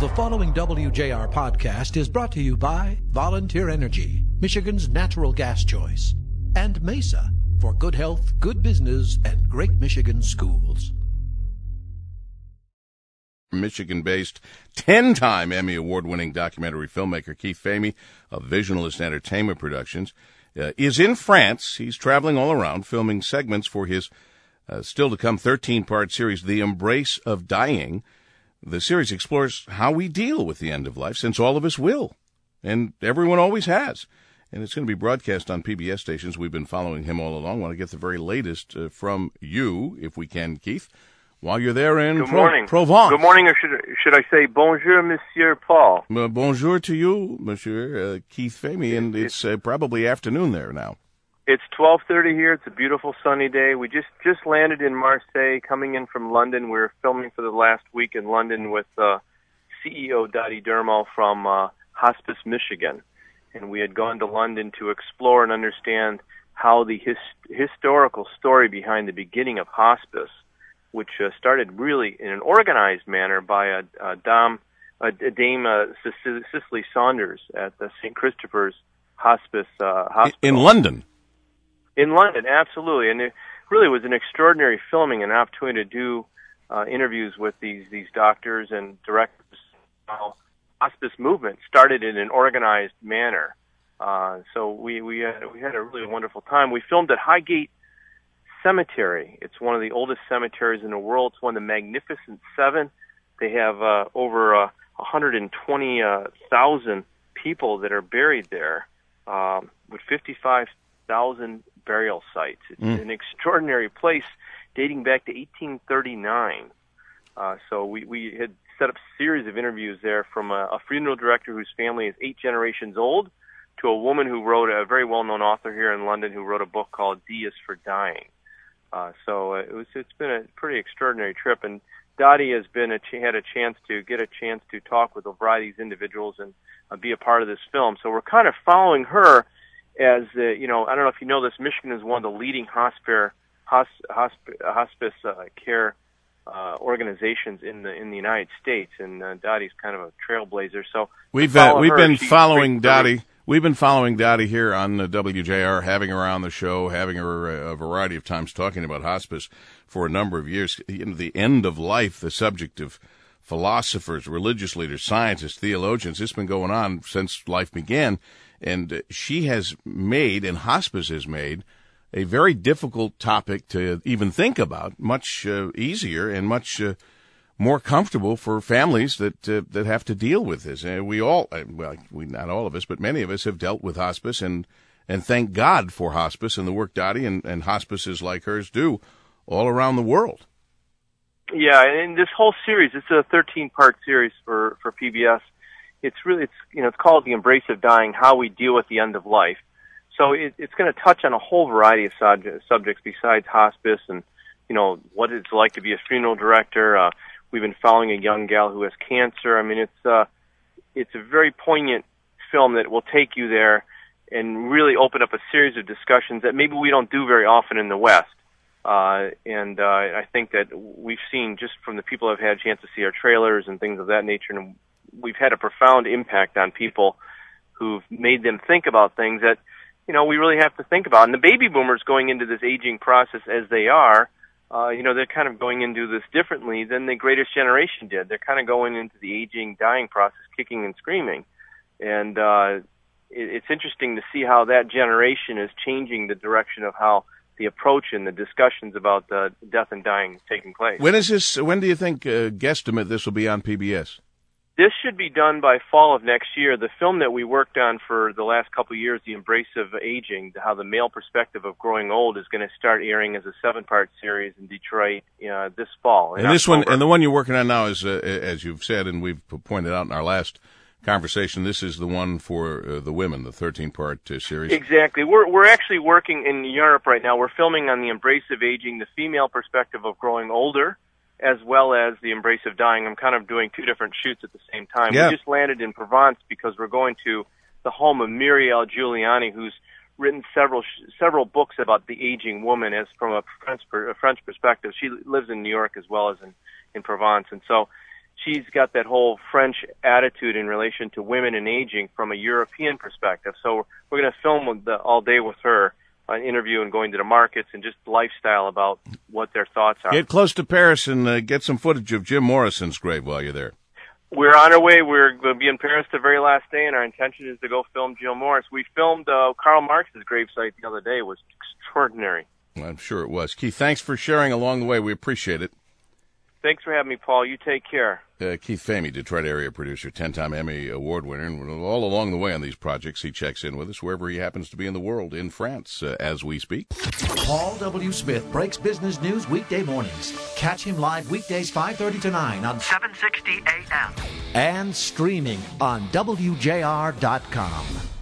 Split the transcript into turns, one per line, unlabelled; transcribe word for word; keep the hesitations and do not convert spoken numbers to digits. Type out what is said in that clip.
The following W J R podcast is brought to you by Volunteer Energy, Michigan's natural gas choice, and Mesa, for good health, good business, and great Michigan schools.
Michigan-based, ten-time Emmy Award-winning documentary filmmaker Keith Famie of Visionalist Entertainment Productions uh, is in France. He's traveling all around, filming segments for his uh, still-to-come thirteen-part series, The Embrace of Dying. The series explores how we deal with the end of life, since all of us will, and everyone always has. And it's going to be broadcast on P B S stations. We've been following him all along. Want to get the very latest uh, from you, if we can, Keith, while you're there in
Good
Pro-
morning.
Provence.
Good morning, or should, should I say bonjour, Monsieur Paul?
Uh, bonjour to you, Monsieur uh, Keith Famie, and it's uh, probably afternoon there now.
It's twelve thirty here. It's a beautiful sunny day. We just, just landed in Marseille, coming in from London. We were filming for the last week in London with uh, C E O Dottie Dermo from uh, Hospice Michigan. And we had gone to London to explore and understand how the his, historical story behind the beginning of hospice, which uh, started really in an organized manner by a, a, dame, a, a dame uh, Cicely Saunders at the Saint Christopher's Hospice uh, Hospital.
In London?
In London, absolutely. And it really was an extraordinary filming, an opportunity to do uh, interviews with these, these doctors and directors. How hospice movement started in an organized manner. Uh, so we, we, had, we had a really wonderful time. We filmed at Highgate Cemetery. It's one of the oldest cemeteries in the world. It's one of the Magnificent Seven. They have uh, over uh, one hundred twenty thousand people that are buried there, um, with fifty-five thousand burial sites. It's mm. an extraordinary place dating back to eighteen thirty-nine. Uh, so we, we had set up a series of interviews there, from a, a funeral director whose family is eight generations old to a woman who wrote, a very well-known author here in London, who wrote a book called D is for Dying. Uh, so uh, it was, it's been a pretty extraordinary trip, and Dottie has been a ch- had a chance to get a chance to talk with a variety of these individuals and uh, be a part of this film. So we're kind of following her as, uh, you know, I don't know if you know this, Michigan is one of the leading hospice, hosp- hosp- hospice uh, care uh, organizations in the in the United States, and uh, Dottie's kind of a trailblazer. So
we've uh, we've
her.
been
She's
following Dottie. We've been following Dottie here on the W J R, having her on the show, having her a variety of times talking about hospice for a number of years. You know, the end of life, the subject of philosophers, religious leaders, scientists, theologians, it's been going on since life began. And she has made, and hospice has made, a very difficult topic to even think about, much uh, easier and much uh, more comfortable for families that uh, that have to deal with this. And we all, well, we not all of us, but many of us have dealt with hospice, and and thank God for hospice and the work Dottie and, and hospices like hers do all around the world.
Yeah, and this whole series, it's a thirteen-part series for, for P B S. It's really, it's you know, it's called The Embrace of Dying: How We Deal with the End of Life. So it, it's going to touch on a whole variety of sub- subjects besides hospice, and you know what it's like to be a funeral director. Uh, we've been following a young gal who has cancer. I mean, it's uh, it's a very poignant film that will take you there and really open up a series of discussions that maybe we don't do very often in the West. Uh, and uh, I think that we've seen, just from the people who have had a chance to see our trailers and things of that nature, and we've had a profound impact on people who've made them think about things that, you know, we really have to think about. And the baby boomers going into this aging process as they are, uh, you know, they're kind of going into this differently than the greatest generation did. They're kind of going into the aging, dying process, kicking and screaming. And uh, it, it's interesting to see how that generation is changing the direction of how the approach and the discussions about uh, death and dying is taking place.
When is this? When do you think, uh, guesstimate, this will be on P B S?
This should be done by fall of next year. The film that we worked on for the last couple of years, The Embrace of Aging, how the male perspective of growing old, is going to start airing as a seven-part series in Detroit uh, this fall.
And this October. one, and the one you're working on now is, uh, as you've said, and we've pointed out in our last conversation, this is the one for uh, the women, the thirteen-part uh, series.
Exactly. We're we're actually working in Europe right now. We're filming on The Embrace of Aging, the female perspective of growing older, as well as The Embrace of Dying. I'm kind of doing two different shoots at the same time.
Yeah.
We just landed in Provence because we're going to the home of Muriel Giuliani, who's written several several books about the aging woman as from a French, a French perspective. She lives in New York as well as in, in Provence. And so she's got that whole French attitude in relation to women and aging from a European perspective. So we're going to film with the, all day with her, an interview and going to the markets and just lifestyle about what their thoughts are.
Get close to Paris and uh, get some footage of Jim Morrison's grave while you're there.
We're on our way. We're going to be in Paris the very last day, and our intention is to go film Jim Morris. We filmed uh, Karl Marx's gravesite the other day. It was extraordinary.
I'm sure it was. Keith, thanks for sharing along the way. We appreciate it.
Thanks for having me, Paul. You take care.
Uh, Keith Famey, Detroit area producer, ten-time Emmy Award winner, and all along the way on these projects, he checks in with us wherever he happens to be in the world, in France, uh, as we speak.
Paul W. Smith breaks business news weekday mornings. Catch him live weekdays five thirty to nine on seven sixty A M and streaming on W J R dot com.